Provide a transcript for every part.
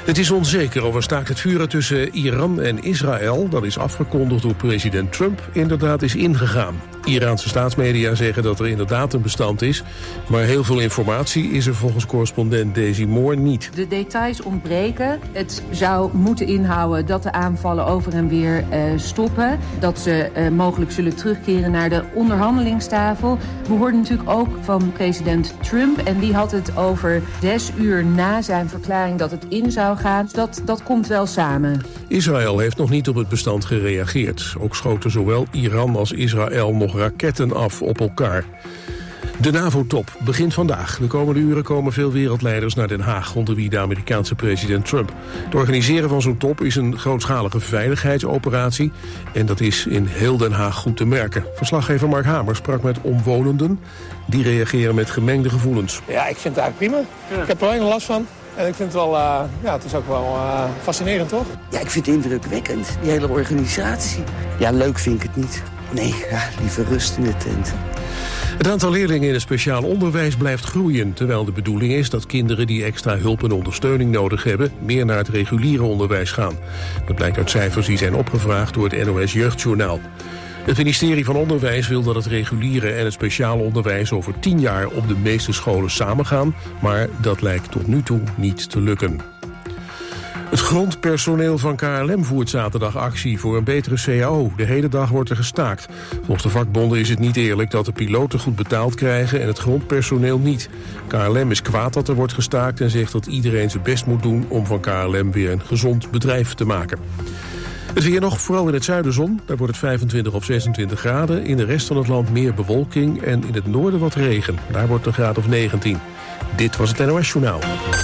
Het is onzeker of een staakt het vuren tussen Iran en Israël, dat is afgekondigd door president Trump, inderdaad is ingegaan. Iraanse staatsmedia zeggen dat er inderdaad een bestand is, maar heel veel informatie is er volgens correspondent Daisy Moore niet. De details ontbreken. Het zou moeten inhouden dat de aanvallen over en weer stoppen. Dat ze mogelijk zullen terugkeren naar de onderhandelingstafel. We hoorden natuurlijk ook van president Trump en die had het over 6 uur na zijn verklaring dat het in zou gaan. Dat komt wel samen. Israël heeft nog niet op het bestand gereageerd. Ook schoten zowel Iran als Israël nog raketten af op elkaar. De NAVO-top begint vandaag. De komende uren komen veel wereldleiders naar Den Haag, onder wie de Amerikaanse president Trump. Het organiseren van zo'n top is een grootschalige veiligheidsoperatie en dat is in heel Den Haag goed te merken. Verslaggever Mark Hamer sprak met omwonenden. Die reageren met gemengde gevoelens. Ja, ik vind het eigenlijk prima. Ja. Ik heb er weinig last van. En ik vind het wel, het is ook wel fascinerend, toch? Ja, ik vind het indrukwekkend, die hele organisatie. Ja, leuk vind ik het niet. Nee, liever rust in de tent. Het aantal leerlingen in het speciaal onderwijs blijft groeien, terwijl de bedoeling is dat kinderen die extra hulp en ondersteuning nodig hebben meer naar het reguliere onderwijs gaan. Dat blijkt uit cijfers die zijn opgevraagd door het NOS Jeugdjournaal. Het ministerie van Onderwijs wil dat het reguliere en het speciale onderwijs over 10 jaar op de meeste scholen samengaan, maar dat lijkt tot nu toe niet te lukken. Het grondpersoneel van KLM voert zaterdag actie voor een betere CAO. De hele dag wordt er gestaakt. Volgens de vakbonden is het niet eerlijk dat de piloten goed betaald krijgen en het grondpersoneel niet. KLM is kwaad dat er wordt gestaakt en zegt dat iedereen zijn best moet doen om van KLM weer een gezond bedrijf te maken. Het weer nog, vooral in het zuiden zon. Daar wordt het 25 of 26 graden. In de rest van het land meer bewolking en in het noorden wat regen. Daar wordt het een graad of 19. Dit was het NOS Journaal.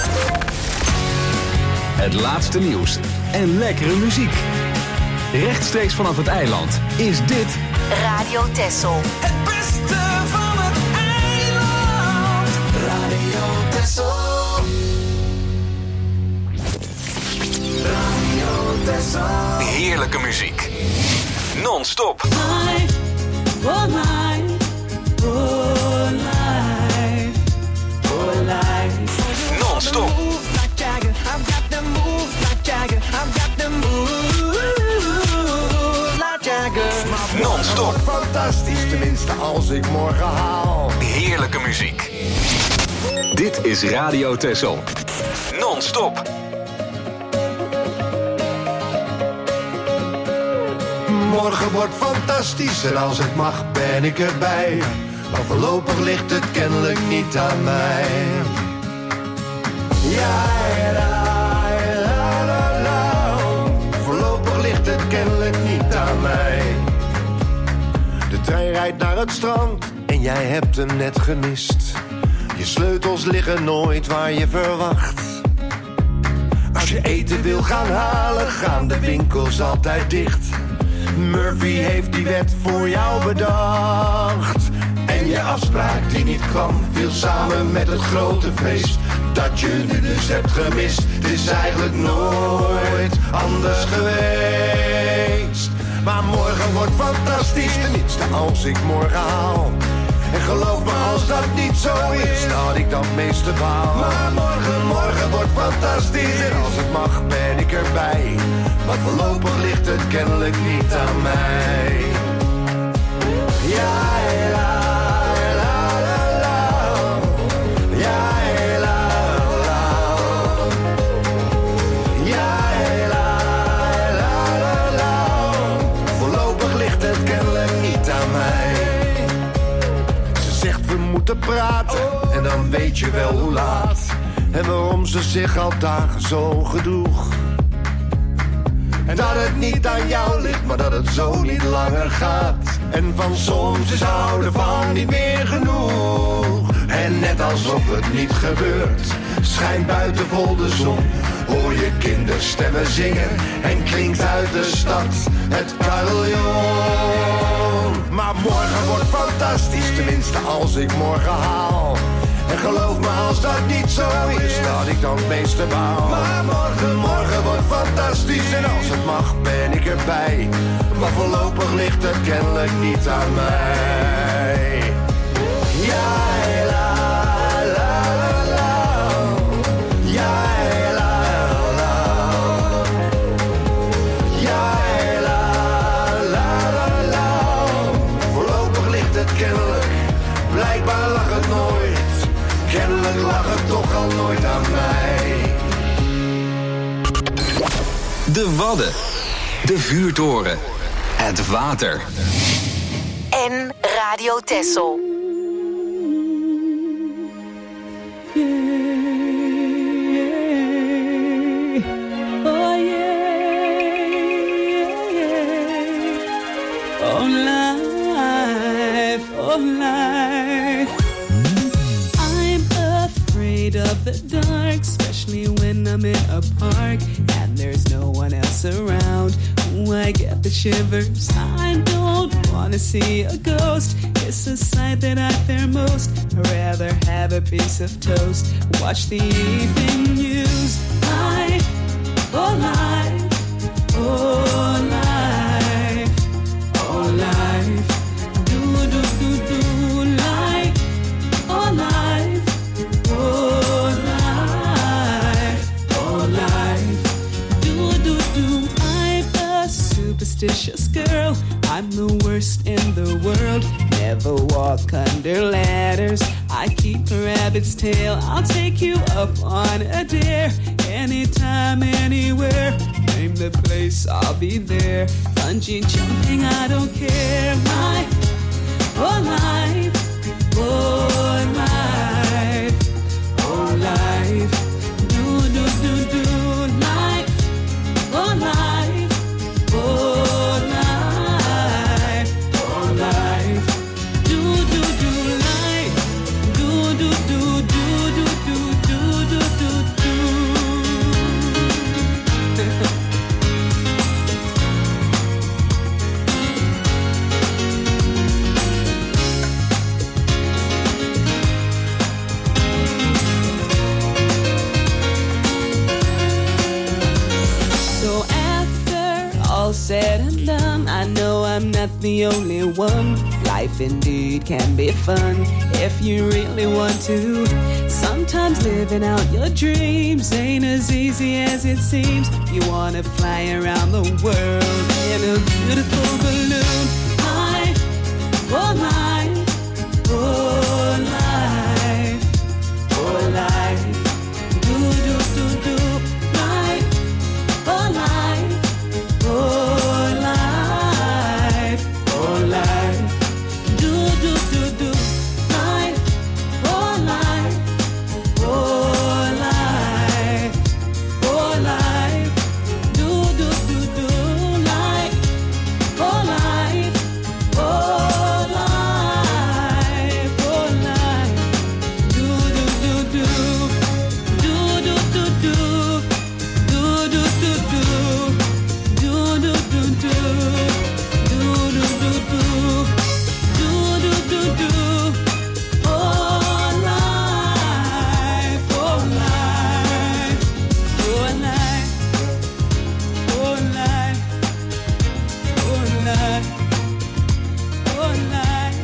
Het laatste nieuws en lekkere muziek. Rechtstreeks vanaf het eiland is dit Radio Texel. Het beste van het eiland. Radio Texel. Radio Texel. heerlijke muziek. Non-stop. Non-stop. Non-stop. Fantastisch, tenminste als ik morgen haal. Heerlijke muziek. Dit is Radio Texel. Non-stop. Morgen wordt fantastisch en als het mag ben ik erbij. Maar voorlopig ligt het kennelijk niet aan mij. Ja, la, la, la. Voorlopig ligt het kennelijk niet aan mij. De trein rijdt naar het strand en jij hebt hem net gemist. Je sleutels liggen nooit waar je verwacht. Als je eten wil gaan halen, gaan de winkels altijd dicht. Murphy heeft die wet voor jou bedacht. En je afspraak die niet kwam, viel samen met het grote feest dat je nu dus hebt gemist. Het is eigenlijk nooit anders geweest. Maar morgen wordt fantastisch, tenminste als ik morgen haal. En geloof me als dat niet zo is, dat ik dat meeste baal. Maar morgen wordt fantastisch en als het mag ben ik erbij. Maar voorlopig ligt het kennelijk niet aan mij. Ja, la, la, la, la. Ja, la, la. Ja, la, la, la, la. Voorlopig ligt het kennelijk niet aan mij. Ze zegt we moeten praten en dan weet je wel hoe laat. En waarom ze zich al dagen zo gedroeg. En dat het niet aan jou ligt, maar dat het zo niet langer gaat. En van soms is houden van niet meer genoeg. En net alsof het niet gebeurt, schijnt buiten vol de zon. Hoor je kinderstemmen zingen en klinkt uit de stad het carillon. Maar morgen wordt fantastisch, tenminste als ik morgen haal. En geloof me als dat niet zo is, dat ik dan het meeste baal. Maar morgen wordt fantastisch en als het mag ben ik erbij. Maar voorlopig ligt het kennelijk niet aan mij. Ja, la, la, la, la. Ja, la, la. De Wadden. De Vuurtoren. Het water. En Radio Texel. Oh life. I'm afraid of the dark, especially when I'm in a park and there's no one else around. Ooh, I get the shivers. I don't wanna see a ghost. It's a sight that I fear most. I'd rather have a piece of toast, watch the evening news. Life, oh life, oh life, oh life. Superstitious girl, I'm the worst in the world. Never walk under ladders, I keep a rabbit's tail. I'll take you up on a dare, anytime, anywhere. Name the place, I'll be there. Bungee jumping, I don't care. Life, oh life, oh life, oh life. Do, do, do, do, life, oh life, oh life, oh life. Do, do, do, life. Do, do, do, do, do, do, do, do, do, do. All said and done, I know I'm not the only one. Life indeed can be fun if you really want to. Sometimes living out your dreams ain't as easy as it seems. You wanna fly around the world in a beautiful balloon. Life, oh life, oh life, oh life. Do, do, do, do, life, oh life. Oh life, oh life, do do do do, life, oh life, oh life, oh life, do do do do, life, oh life, oh life, oh life, do do do do, do do do do, do do do do. Do do do do, do do do do, do do do do. Oh life, oh life, oh life, oh life, oh life, oh life.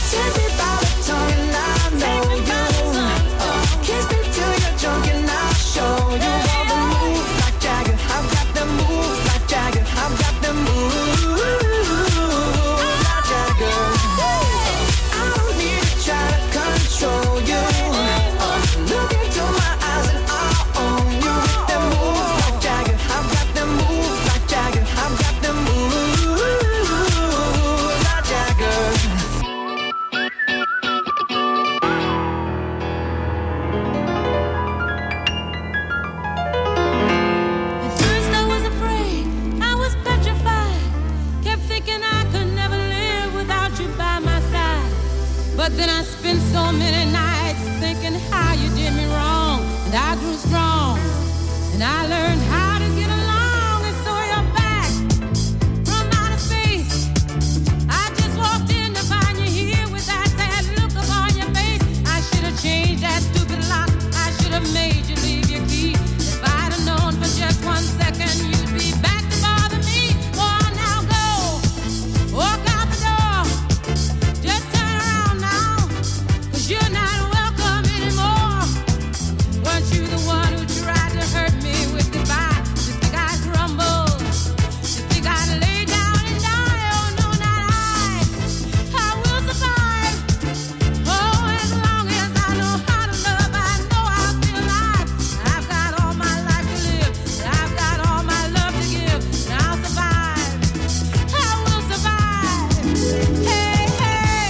But then I spent so many nights thinking how you did me wrong. And I grew strong, and I learned how to get along. And so you're back from outer space. I just walked in to find you here with that sad look upon your face. I should have changed that stupid lock. I should have made you leave your key. If I'd have known for just 1 second you'd be back to bother me. Go on now, go. Walk out the door. Just turn around now, 'cause you're not welcome anymore. Weren't you the one who tried to hurt me with goodbye? You think I'd crumble? You think I'd lay down and die? Oh no, not I. I will survive. Oh, as long as I know how to love, I know I'll be alive. I've got all my life to live. I've got all my love to give. And I'll survive. I will survive. Hey, hey.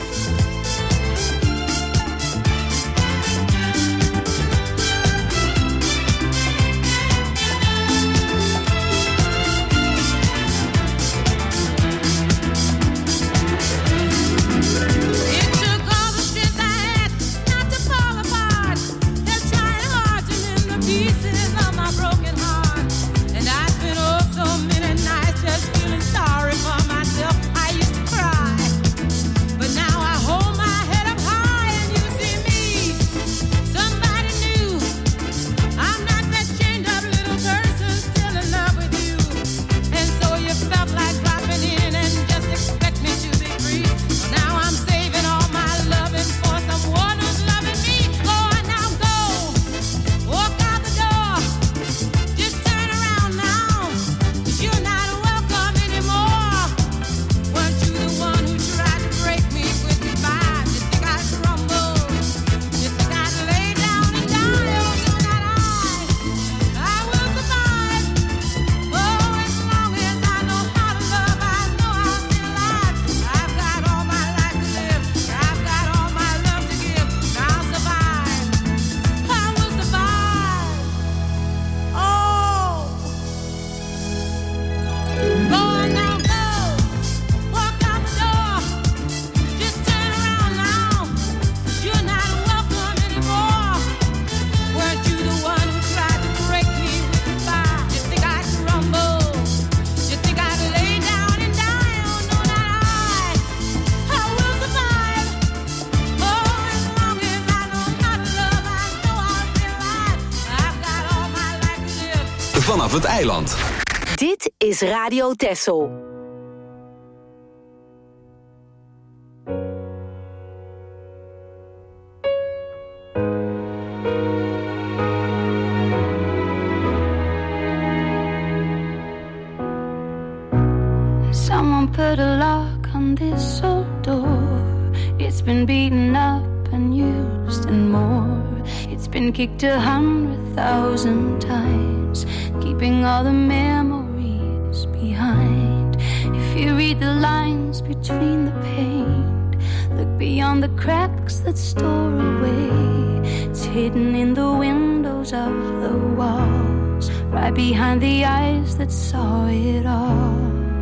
It took all the strength I had not to fall apart. They're trying hard to mend the pieces of my broken heart. And I spent oh so many nights just feeling sorry for myself. I used to cry, but now I hold my head up high and you see me, somebody new. I'm not that chained up little person still in love with you. And so you felt like dropping in and just expect me to be free. Well, now I'm saving all my loving for someone who's loving me. Go on now, go. Walk out the door. Just turn around now, 'cause you're not welcome anymore. Weren't you the one who tried to break me with goodbye? You think I'd crumble? You think I'd lay down and die? Oh no, not I. I will survive. Oh, as long as I know how to love, I know I'll stay alive. I've got all my life to live. I've got all my love to give. And I'll survive. I will survive. Oh. Go on now, go. Walk out the door. Just turn around now, 'cause you're not welcome anymore. Weren't you the one who tried to break me with goodbye? You think I'd crumble? You think I'd lay down and die? Oh no, not I. I will survive. Oh, as long as I know how to love, I know I'll stay alive. I've got all my life to live. Vanaf het eiland. Dit is Radio Texel. Someone put a lock on this old door. It's been beaten up and used and more. It's been kicked 100,000 times, keeping all the memories behind. If you read the lines between the paint, look beyond the cracks that store away. It's hidden in the windows of the walls, right behind the eyes that saw it all.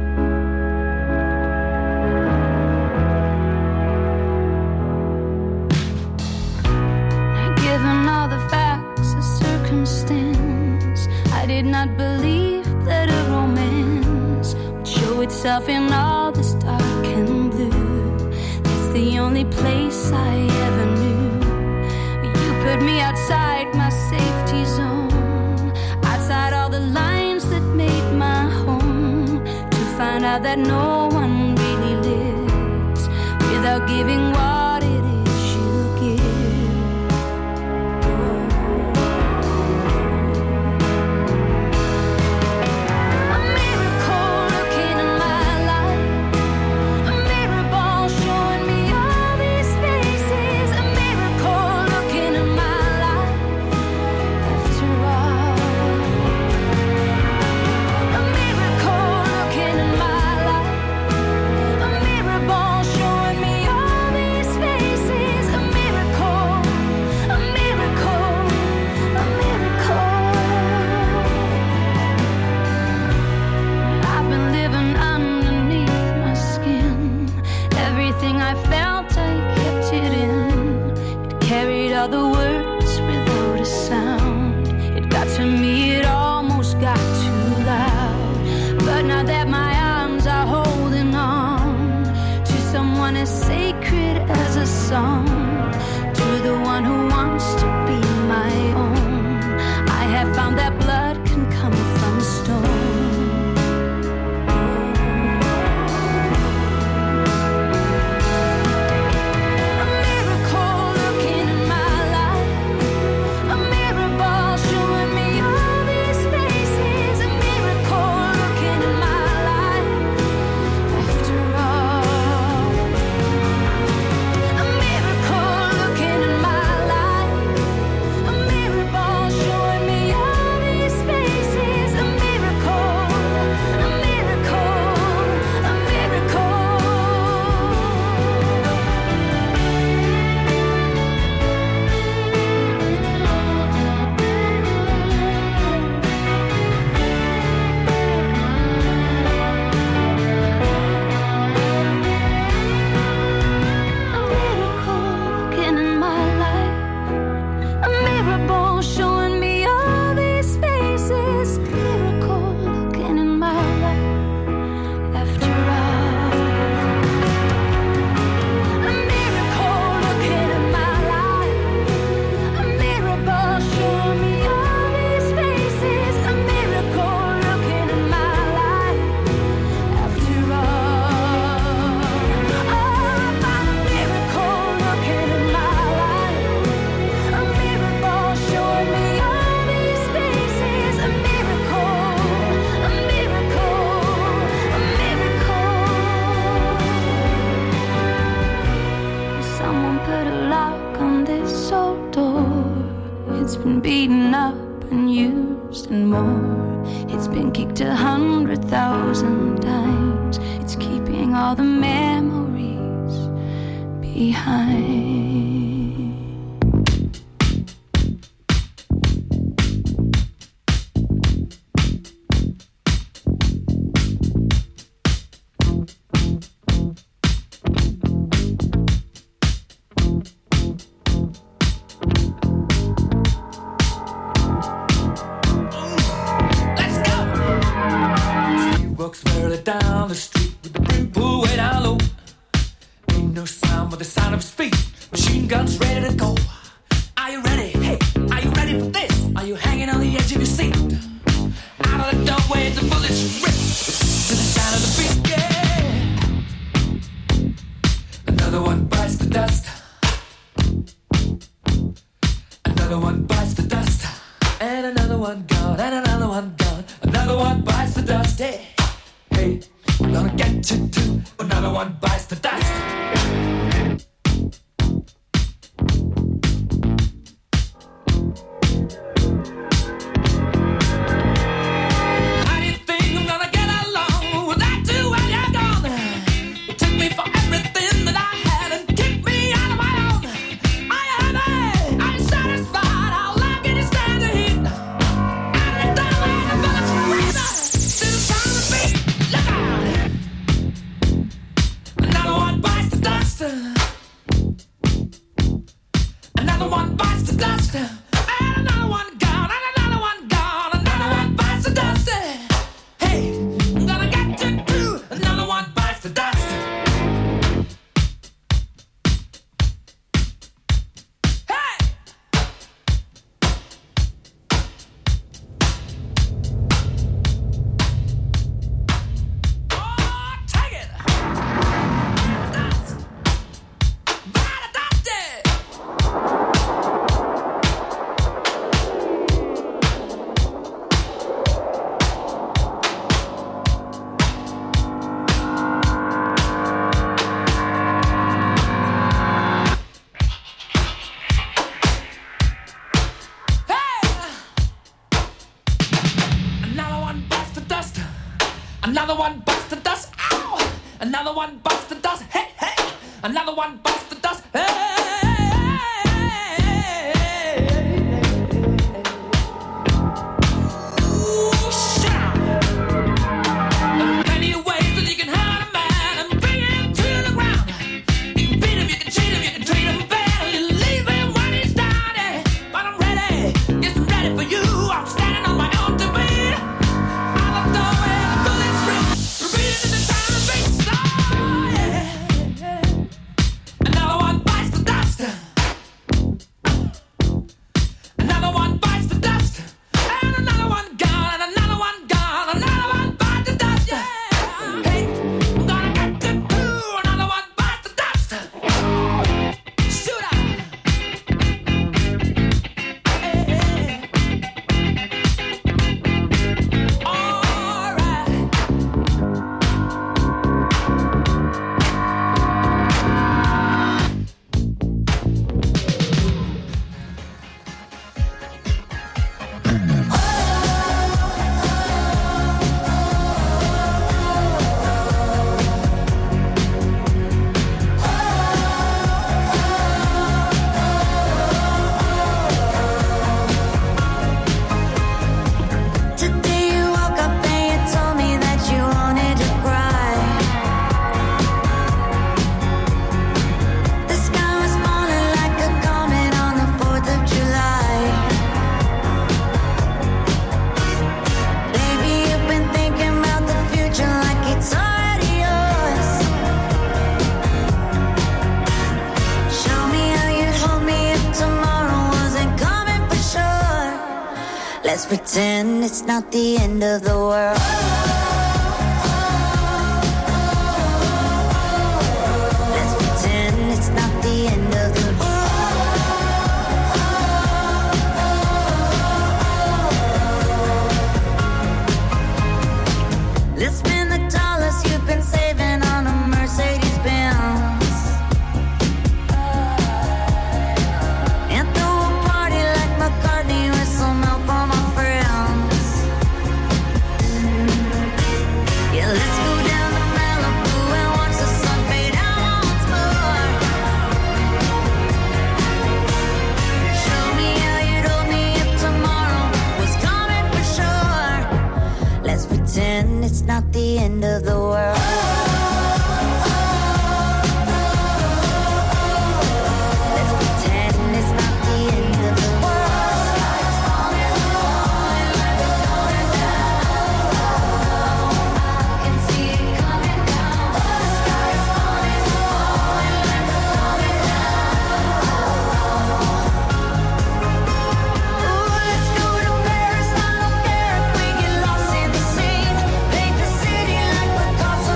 Given all the facts of circumstance, I did not believe that a romance would show itself in all this dark and blue. That's the only place I ever knew. You put me outside my safety zone, outside all the lines that made my home, to find out that no one really lives without you're giving what it is you give. A miracle looking in my life, a mirror ball showing me all these faces, a miracle looking in my life after all. A miracle looking in my life, a mirror ball showing me all these faces, a miracle, a miracle, a miracle. I've been living underneath my skin. Everything I felt, I kept it in. It carried all the words without a sound. It got to me, it almost got too loud. But now that my arms are holding on to someone as sacred as a song, to the one who wants to be my own, I have found that blood can come from stone. A miracle looking in my life, a mirror ball showing me all these faces, a miracle looking in my life after all. A miracle looking in my life, a mirror ball showing me all these faces, a miracle, a miracle, a miracle. A miracle looking in my life, a mirror ball showing me all these faces, a miracle looking in my life after all. A miracle looking in my life, a mirror ball showing me all these faces, a miracle looking in my life after all. Oh, I found a miracle looking in my life, a mirror ball showing me all these faces, a miracle, a miracle, a miracle. Someone put a lock on this old door. It's been beaten up and used and more. It's been kicked 100,000 times. It's keeping all the memories behind. Let's go! He walks further down the street with the brim pulled way down low. Ain't no sound but the sound of his feet. Machine guns ready to go. Are you ready? Hey, are you ready for this? Are you hanging on the edge of your seat? Out of the doorway, the bullets rip to the sound of the beat. Yeah. Another one bites the dust. Another one bites the dust. And another one gone. And another one gone. Another one bites the dust. Hey, hey, I'm gonna get you too. Another one bites the dust. How do you think I'm gonna get along without you when you're gone? You took me for everything that I had and kicked me out of my own. Are you happy? Are you satisfied? How long can you stand the heat? Out of the doorway, the bullets rip to the sound of the beat. Look out! Another one bites the dust. Another one bites the dust. Ow! Another one bites the dust. Hey, hey! Another one bites the dust. Hey! Let's pretend it's not the end of the world. Let's pretend it's not the end of the world. Let's spend the dollars you've been saving on a Mercedes Benz. It's not the end of the world. Let's pretend it's not the end of the world. The sky's falling, falling like a falling down. I can see it coming down. The sky's falling, falling like a falling down. Ooh, let's go to Paris. I don't care if we get lost in the sea. Paint the city like Picasso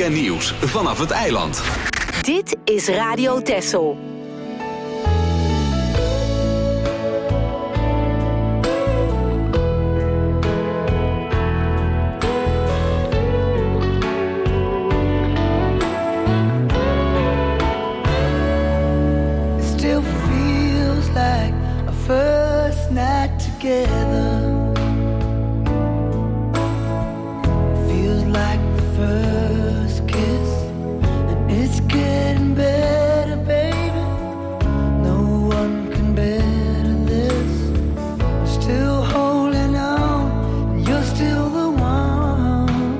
en nieuws vanaf het eiland. Dit is Radio Texel. Still feels like a first night together. Feels like the first kiss, and it's getting better, baby. No one can better this. I'm still holding on, and you're still the one.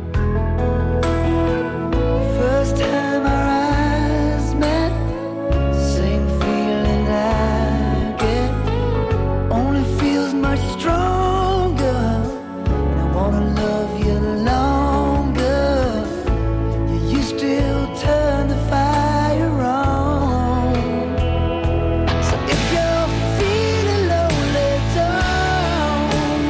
The first time our eyes met, same feeling I get, only feels much stronger. And I wanna love you longer. You still turn the fire on. So if you're feeling lonely, don't.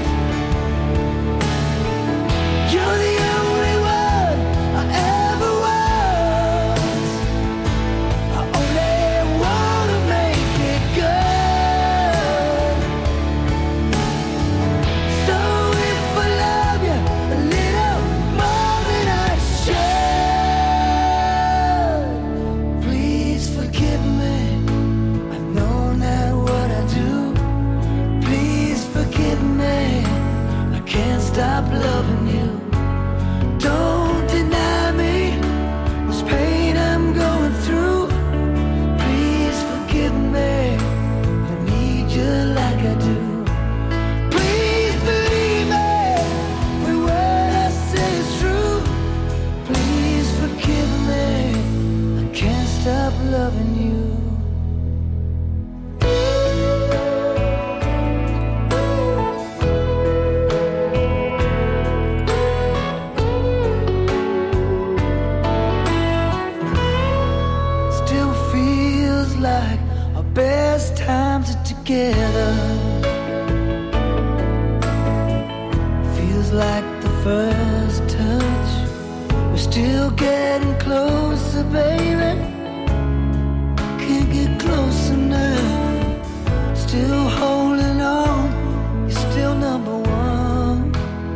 You're the only one I ever was. I only wanna make it good. So if I love you a little more than I should, please forgive me. I know now what I do. Please forgive me. I can't stop loving you. Don't deny me this pain I'm going through. Please forgive me. I need you like I do. Please believe me. Every word I say is true. Please forgive me. I can't stop loving you. Still feels like our best times are together. Feels like the first touch. We're still getting closer, baby. Can't get close enough. Still holding on. You're still number one.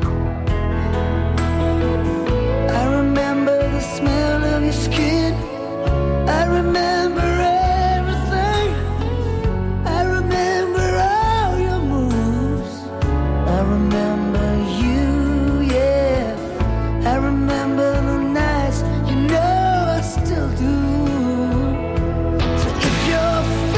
I remember the smell of your skin. I remember everything. I remember all your moves. I remember you, yeah. I remember the nights, you know I still do. So if you're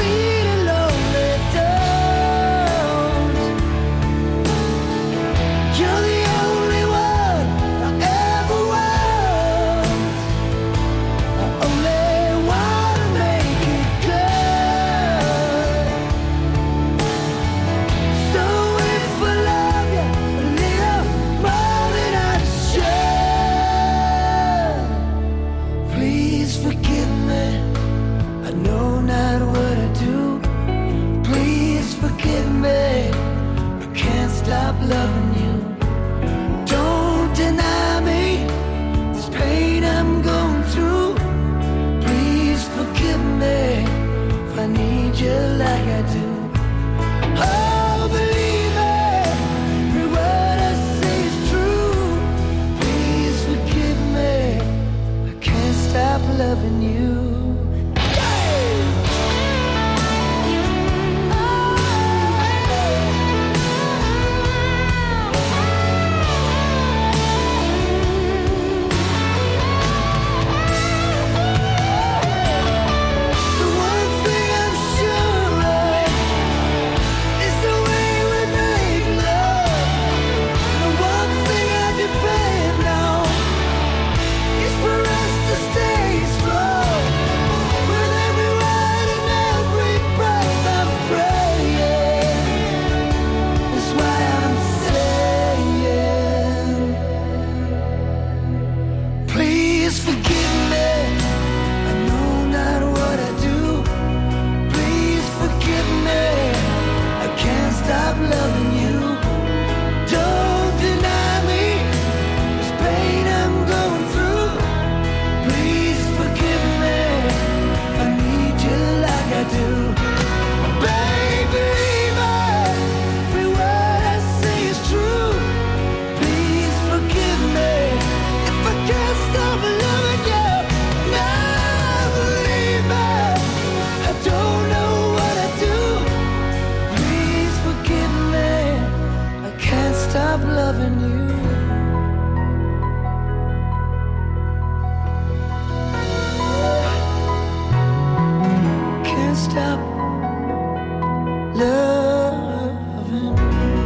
loving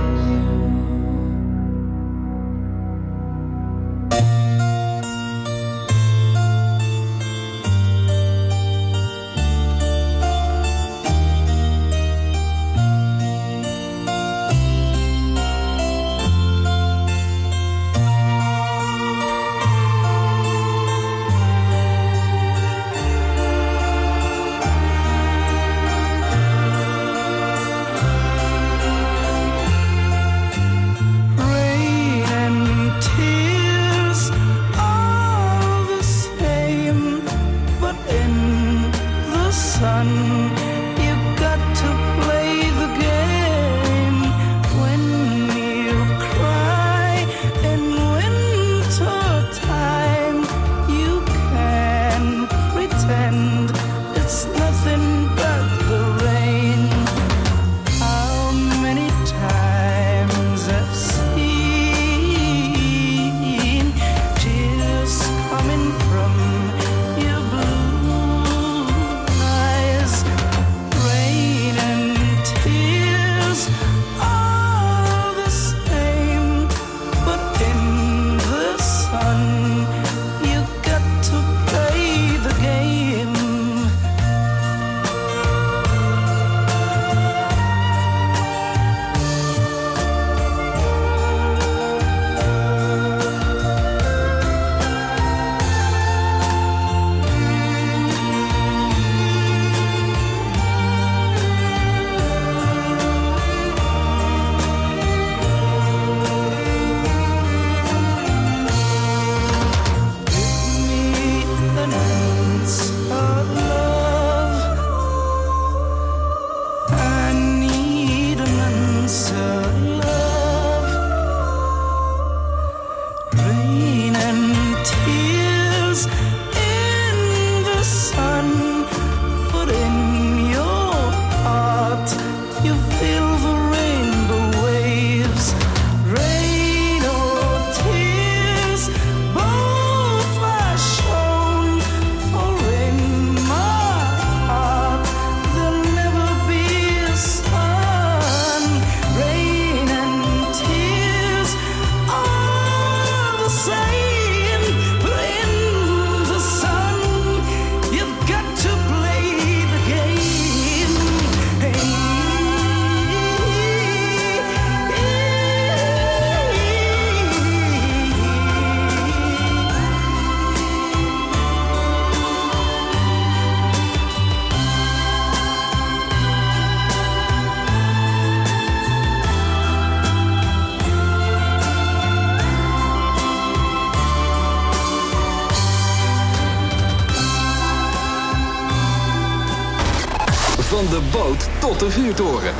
Van de boot tot de vuurtoren.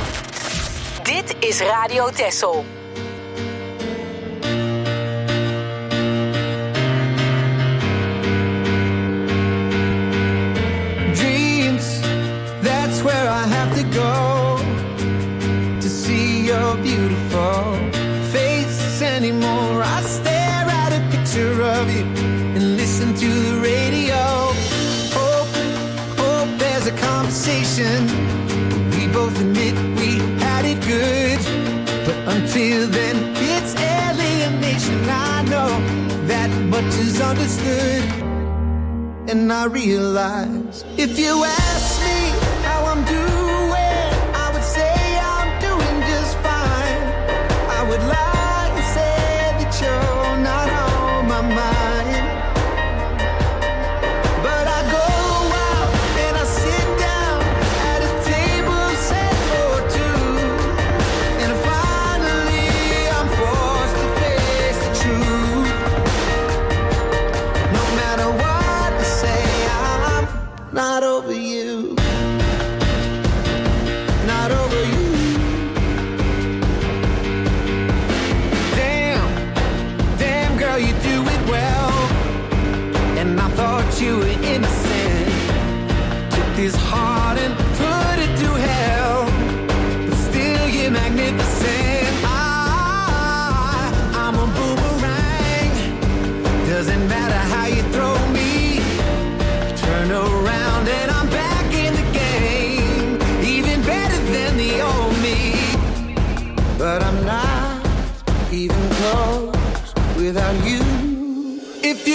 Dit is Radio Texel. dreams. That's where I have to go to see your beautiful face anymore. I stare at a picture of you and listen to the radio. Hope there's a conversation. We both admit we had it good, but until then it's alienation. I know that much is understood. And I realize if you ask me how I'm doing, I would say I'm doing just fine. I would lie and say that you're not on my mind. But I go out and I sit down at a table set for two, and finally I'm forced to face the truth. No matter what, not over you.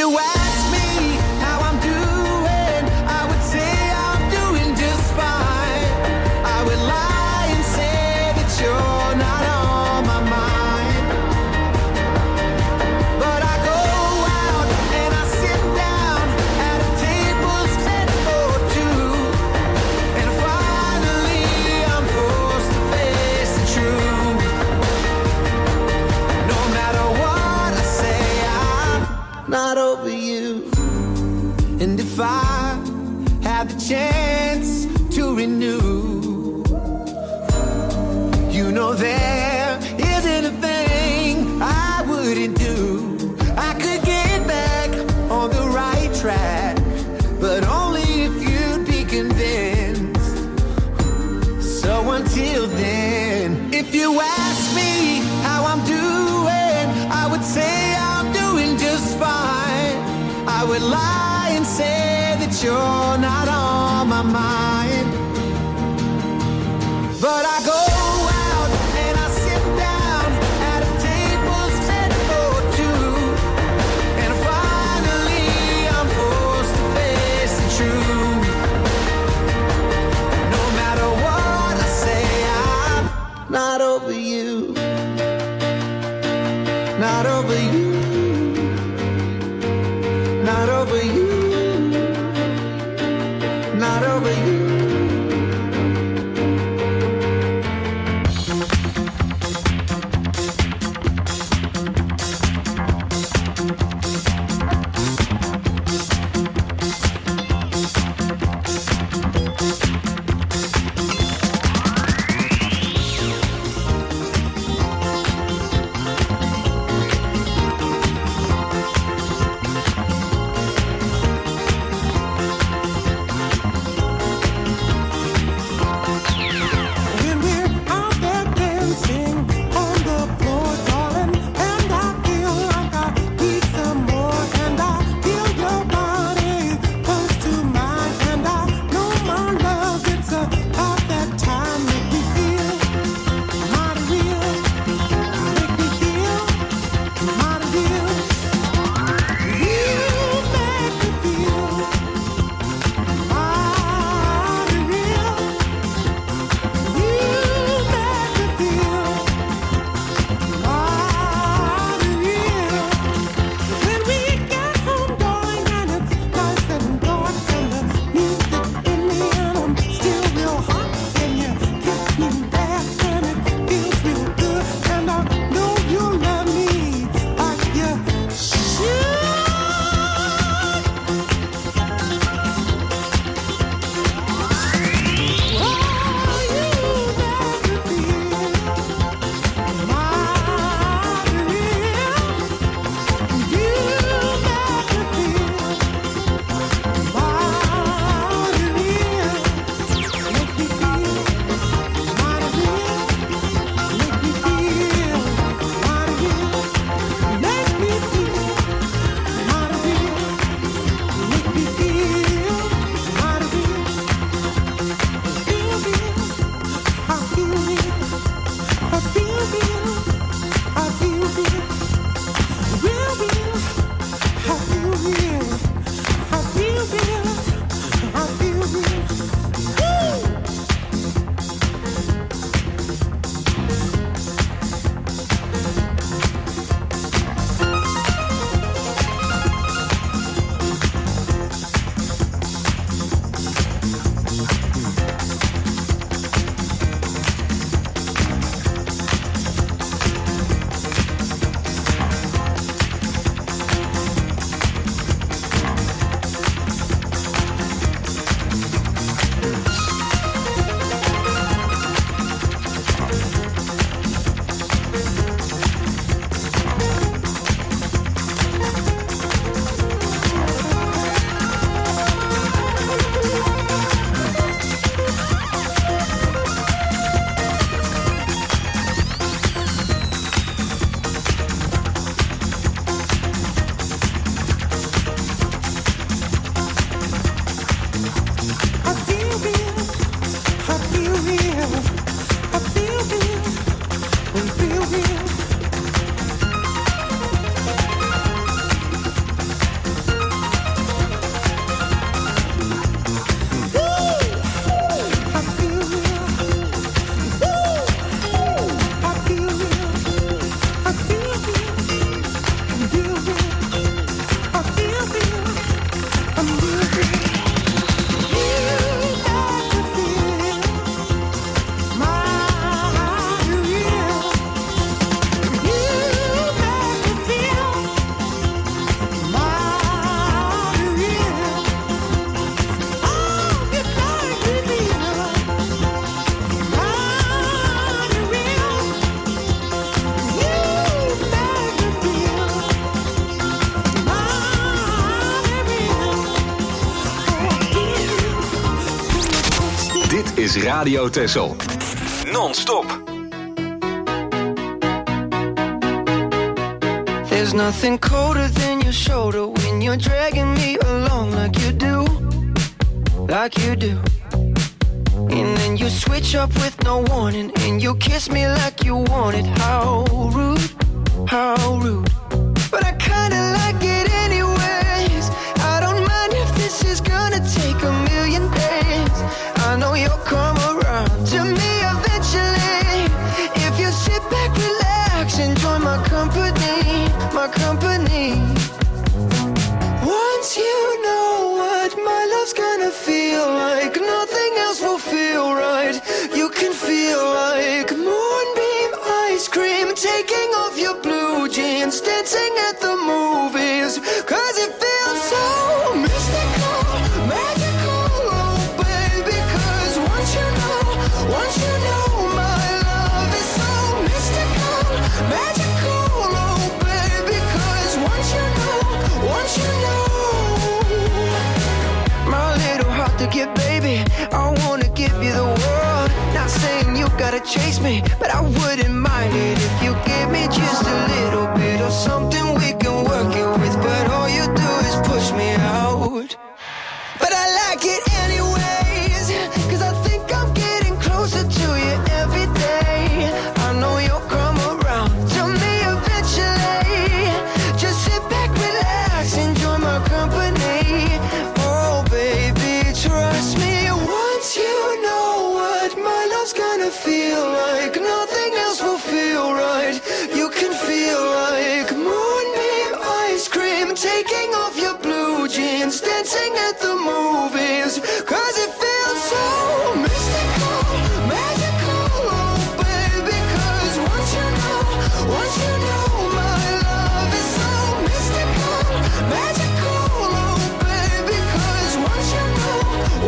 you ask me how I'm doing, I would say I'm doing just fine. I would lie and say that you're not on my mind. But I go out and I sit down at a table set for two, and finally I'm forced to face the truth. No matter what I say, I'm not over you. And if I had the chance to renew, you know there isn't a thing I wouldn't do. I could get back on the right track, but only if you'd be convinced. So until then, if you ask me how I'm doing, I would say I'm doing just fine. I would lie and say that you're not on my mind. But I go out and I sit down at a table set for two, and finally I'm forced to face the truth. No matter what I say, I'm not over you. Not over you. Not over you. Not over you. is Radio Texel. Non-stop. There's nothing colder than your shoulder when you're dragging me along like you do. Like you do. And then you switch up with no warning, and you kiss me like you want it. How rude, how rude. But I kinda like it anyways. I don't mind if this is gonna take a million days. I know you'll come around to me eventually. If you sit back, relax, enjoy my company, my company. Once you know what my love's gonna feel like, nothing else will feel right. You can feel like moonbeam ice cream, taking off your blue jeans, dancing at the movies, 'cause it feels so mystical, magical, oh baby. 'Cause once you know my love is so mystical, magical, oh baby. 'Cause once you know my little heart to give, baby, I wanna give you the world. Not saying you gotta chase me, but I wouldn't mind it if you give me just a little bit of something we can work it with. But all you do is push me out. But I like it anyways, 'cause I think I'm getting closer to you every day. I know you'll come around to me eventually. Just sit back, relax, enjoy my company. Oh baby, trust me. Once you know what my love's gonna feel like, nothing else will feel right. You can feel like moonbeam ice cream, taking off your blue jeans, dancing at the movies, 'cause it feels so mystical, magical, oh baby. 'Cause once you know my love is so mystical, magical, oh baby. 'Cause once you know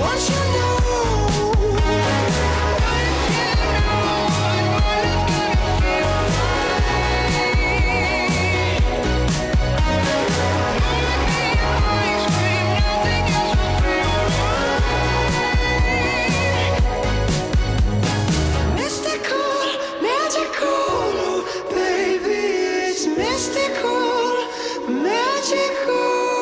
mystical, magical, oh baby. It's mystical, magical.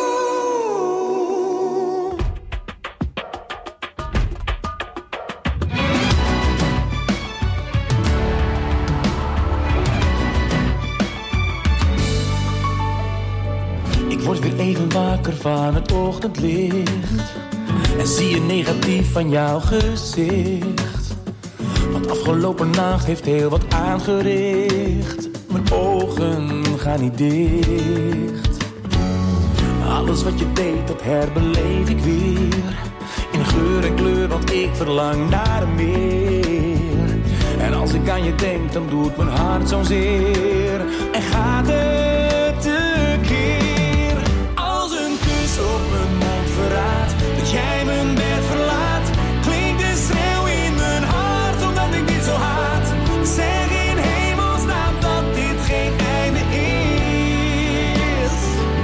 Ik word weer even wakker van het ochtendlicht en zie je negatief van jouw gezicht. Want afgelopen nacht heeft heel wat aangericht. Mijn ogen gaan niet dicht. Alles wat je deed, dat herbeleef ik weer. In geur en kleur, want ik verlang naar meer. En als ik aan je denk, dan doet mijn hart zo'n zeer. En gaat het tekeer. Als een kus op mijn mond verraadt dat jij mijn bed verlaat, klinkt de schreeuw in mijn hart omdat ik dit zo haat. Zeg in hemelsnaam dat dit geen einde is.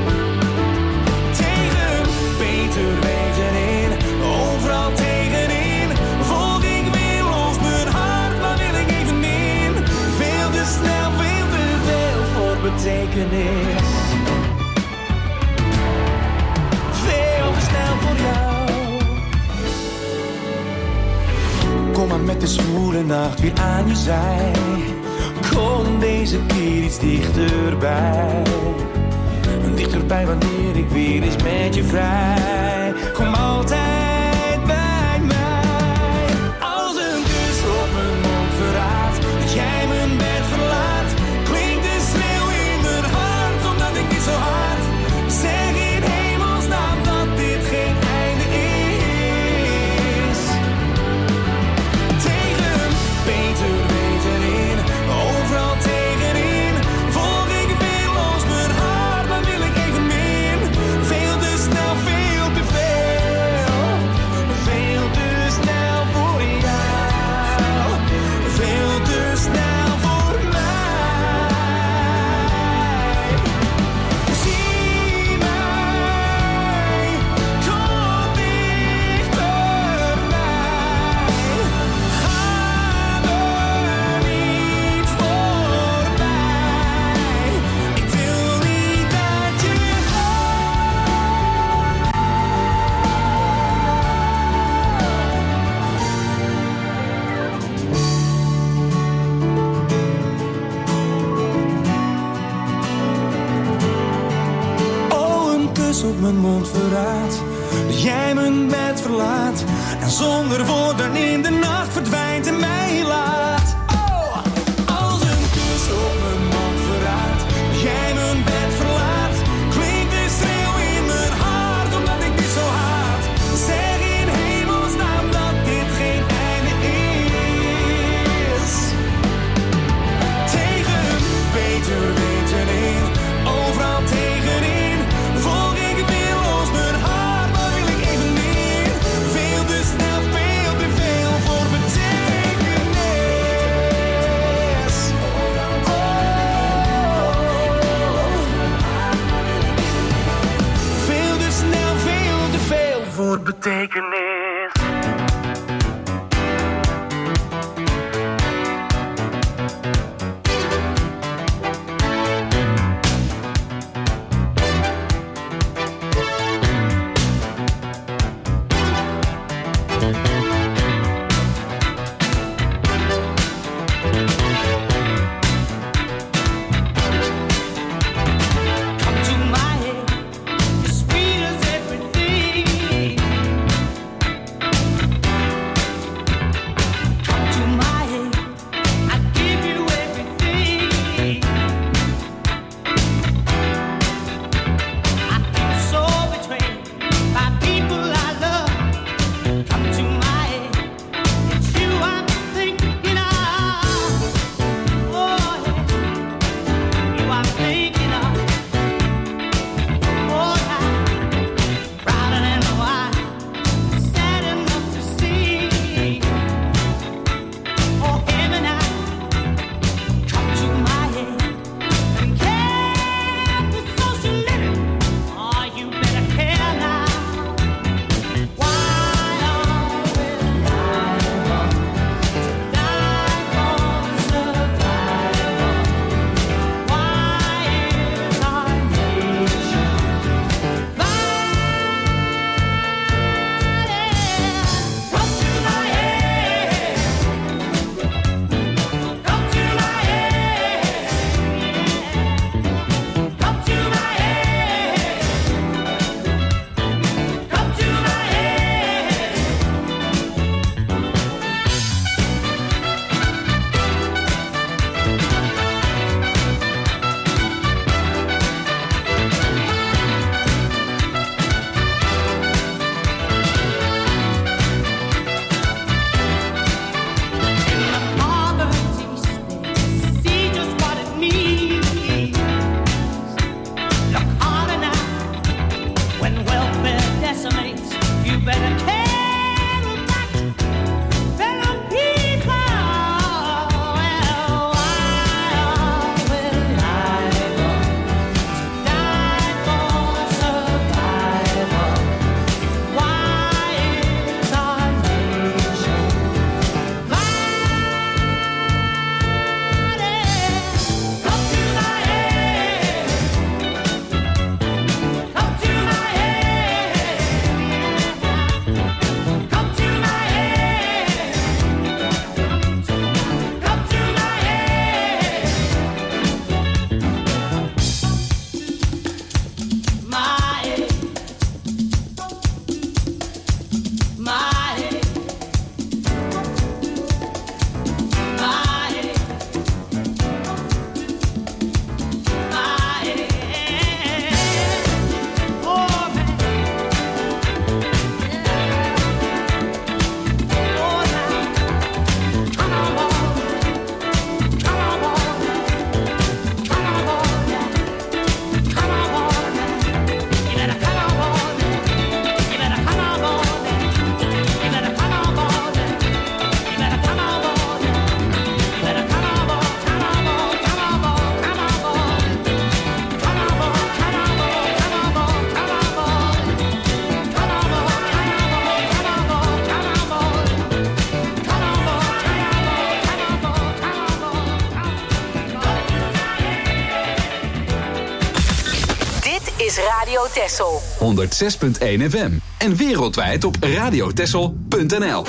Tegen beter weten in, overal tegenin, volg ik weer los mijn hart, maar wil ik even in. Veel te snel, veel te veel voor betekenis. Veel te snel voor jou. Kom maar met de zwoele nacht weer aan je zij. Kom deze keer iets dichterbij. Dichterbij wanneer ik weer eens met je vrij. Kom altijd bij mij. Als een kus op mijn mond verraadt dat jij mijn bed verlaat, klinkt de schreeuw in mijn hart omdat ik dit zo haat. Zeg in hemelsnaam dat dit geen einde is. Tegen beter weten in, overal tegenin, volg ik weer los mijn hart, maar wil ik even meer. Veel te snel, veel te veel. verraadt dat jij mijn bed verlaat en zonder woorden in de nacht verdwijnt en mij laat. Oh, als een kus op mijn mond verraadt dat jij mijn bed verlaat, klinkt de schreeuw in mijn hart omdat ik dit zo haat. Zeg in hemelsnaam dat dit geen einde is. Tegen beter weten in, overal tegenin, volg ik willoos mijn hart, maar wil ik even meer. Veel te snel, veel te veel voor betekenis. Veel te snel, veel te veel voor betekenis. is Radio Texel. 106.1 FM. En wereldwijd op radiotexel.nl.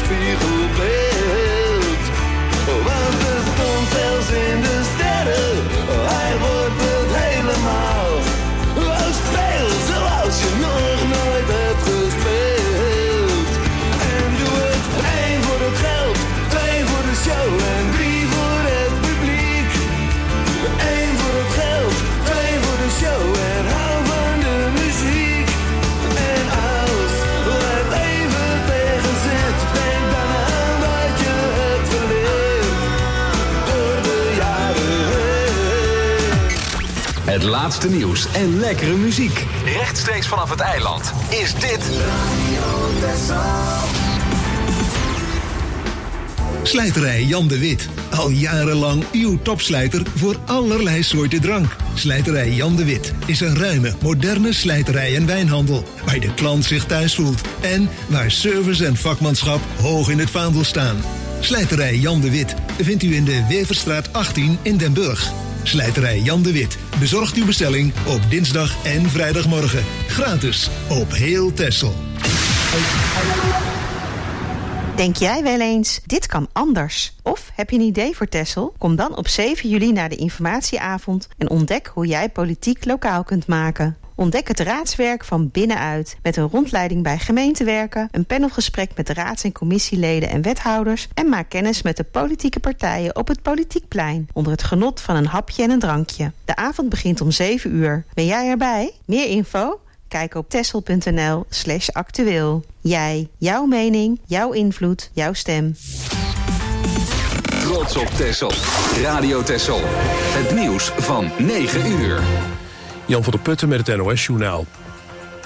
spiegelbeeld. Want er stond zelfs in de sterren, hij wordt het helemaal. Speel zoals je nog nooit hebt gespeeld. En doe het 1 voor het geld, 2 voor de show en 3 voor het publiek. 1 voor het geld, 2 voor de show en hou van de muziek. En als het even tegen zit, denk dan aan wat je hebt geleerd door de jaren heen. Het laatste nieuws en lekkere muziek. Rechtstreeks vanaf het eiland is dit... Slijterij Jan de Wit. Al jarenlang uw topslijter voor allerlei soorten drank. Slijterij Jan de Wit is een ruime, moderne slijterij en wijnhandel. Waar de klant zich thuis voelt. En waar service en vakmanschap hoog in het vaandel staan. Slijterij Jan de Wit vindt u in de Weverstraat 18 in Den Burg. Slijterij Jan de Wit bezorgt uw bestelling op dinsdag en vrijdagmorgen. Gratis op heel Texel. Denk jij wel eens, dit kan anders? Of heb je een idee voor Texel? Kom dan op 7 juli naar de informatieavond en ontdek hoe jij politiek lokaal kunt maken. Ontdek het raadswerk van binnenuit met een rondleiding bij gemeentewerken, een panelgesprek met de raads- en commissieleden en wethouders en maak kennis met de politieke partijen op het Politiekplein onder het genot van een hapje en een drankje. De avond begint om 7 uur. Ben jij erbij? Meer info? Kijk op texel.nl/actueel. Jij, jouw mening, jouw invloed, jouw stem. Trots op Texel. Radio Texel. Het nieuws van 9 uur. Jan van der Putten met het NOS-journaal.